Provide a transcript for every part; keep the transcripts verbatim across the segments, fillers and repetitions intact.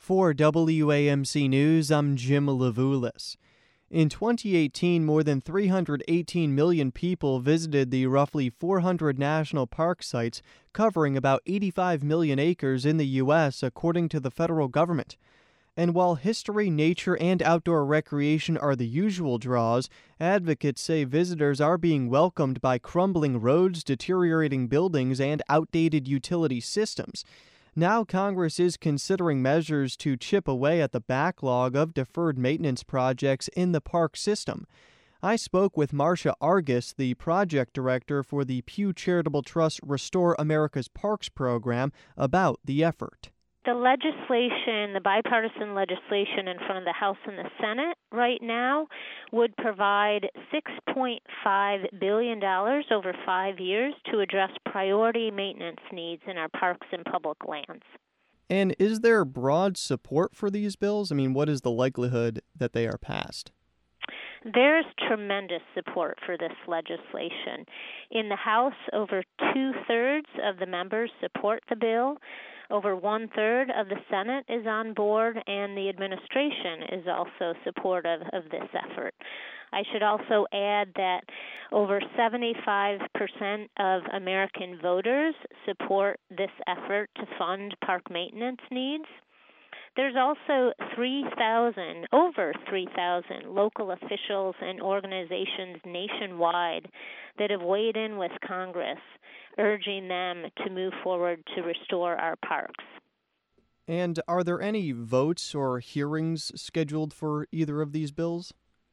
For W A M C News, I'm Jim Levulis. In twenty eighteen, more than three hundred eighteen million people visited the roughly four hundred national park sites, covering about eighty-five million acres in the U S, according to the federal government. And while history, nature, and outdoor recreation are the usual draws, advocates say visitors are being welcomed by crumbling roads, deteriorating buildings, and outdated utility systems. Now Congress is considering measures to chip away at the backlog of deferred maintenance projects in the park system. I spoke with Marcia Argus, the project director for the Pew Charitable Trust Restore America's Parks program, about the effort. The legislation, the bipartisan legislation in front of the House and the Senate right now would provide six point five billion dollars over five years to address priority maintenance needs in our parks and public lands. And is there broad support for these bills? I mean, what is the likelihood that they are passed? There's tremendous support for this legislation. In the House, over two-thirds of the members support the bill. Over one-third of the Senate is on board, and the administration is also supportive of this effort. I should also add that over seventy-five percent of American voters support this effort to fund park maintenance needs. There's also three thousand, over three thousand local officials and organizations nationwide that have weighed in with Congress, urging them to move forward to restore our parks. And are there any votes or hearings scheduled for either of these bills?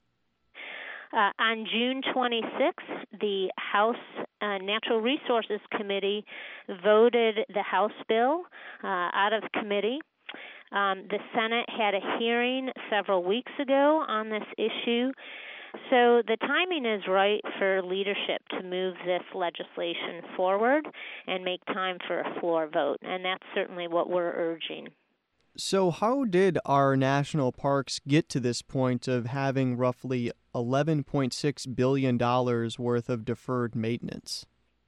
Uh, on June twenty-sixth, the House uh, Natural Resources Committee voted the House bill uh, out of committee. Um, the Senate had a hearing several weeks ago on this issue. So the timing is right for leadership to move this legislation forward and make time for a floor vote, and that's certainly what we're urging. So how did our national parks get to this point of having roughly eleven point six billion dollars worth of deferred maintenance?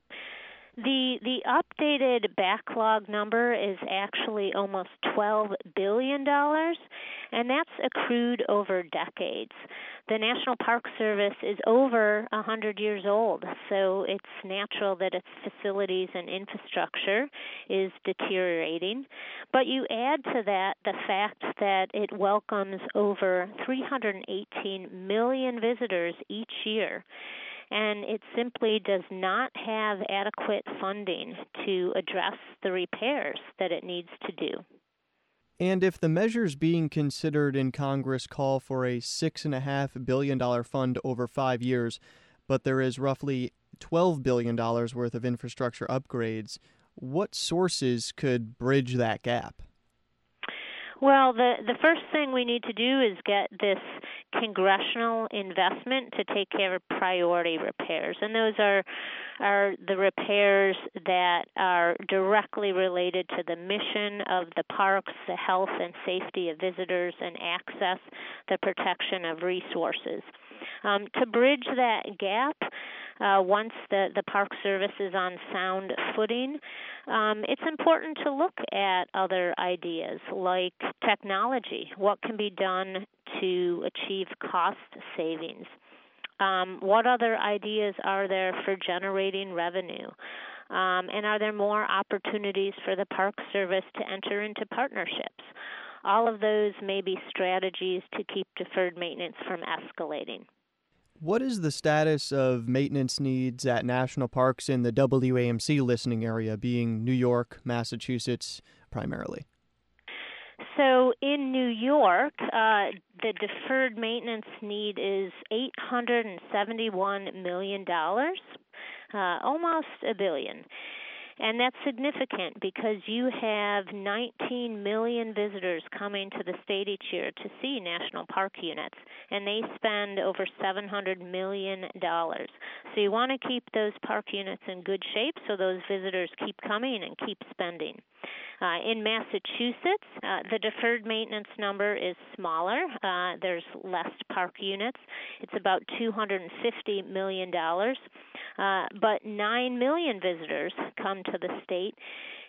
The the updated backlog number is actually almost twelve billion dollars, and that's accrued over decades. The National Park Service is over one hundred years old, so it's natural that its facilities and infrastructure is deteriorating. But you add to that the fact that it welcomes over three hundred eighteen million visitors each year. And it simply does not have adequate funding to address the repairs that it needs to do. And if the measures being considered in Congress call for a six point five billion dollars fund over five years, but there is roughly twelve billion dollars worth of infrastructure upgrades, what sources could bridge that gap? Well, the, the first thing we need to do is get this congressional investment to take care of priority repairs. And those are, are the repairs that are directly related to the mission of the parks, the health and safety of visitors, and access, the protection of resources. Um, to bridge that gap, uh, once the, the Park Service is on sound footing, um, it's important to look at other ideas like technology. What can be done to achieve cost savings? Um, what other ideas are there for generating revenue? Um, and are there more opportunities for the Park Service to enter into partnerships? All of those may be strategies to keep deferred maintenance from escalating. What is the status of maintenance needs at national parks in the W A M C listening area, being New York, Massachusetts primarily? So in New York, uh, the deferred maintenance need is eight hundred seventy-one million dollars, uh, almost a billion. And that's significant because you have nineteen million visitors coming to the state each year to see national park units, and they spend over seven hundred million dollars. So you want to keep those park units in good shape so those visitors keep coming and keep spending. Uh, in Massachusetts, uh, the deferred maintenance number is smaller. Uh, there's less park units. It's about two hundred fifty million dollars. Uh, but nine million visitors come to the state,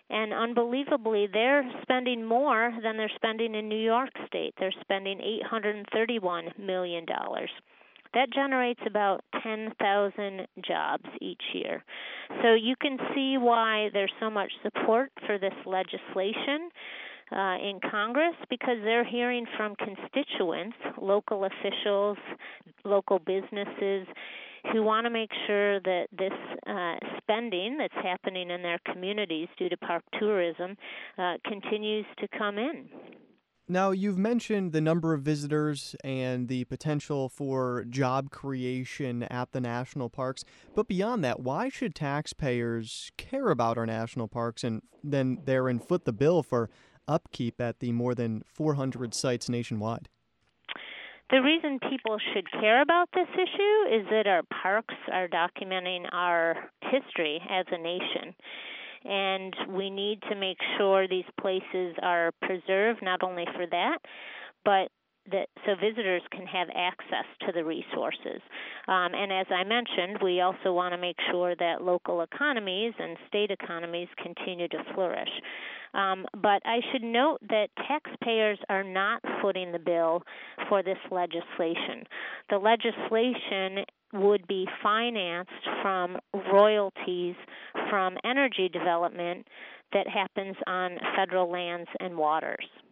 And unbelievably, they're spending more than they're spending in New York State. They're spending eight hundred thirty-one million dollars. That generates about ten thousand jobs each year. So you can see why there's so much support for this legislation uh, in Congress, because they're hearing from constituents, local officials, local businesses, who want to make sure that this uh, spending that's happening in their communities due to park tourism uh, continues to come in. Now, you've mentioned the number of visitors and the potential for job creation at the national parks, but beyond that, why should taxpayers care about our national parks and then therein foot the bill for upkeep at the more than four hundred sites nationwide? The reason people should care about this issue is that our parks are documenting our history as a nation. And we need to make sure these places are preserved, not only for that, but that so visitors can have access to the resources. Um, and as I mentioned, we also want to make sure that local economies and state economies continue to flourish. Um, but I should note that taxpayers are not footing the bill for this legislation. The legislation would be financed from royalties from energy development that happens on federal lands and waters.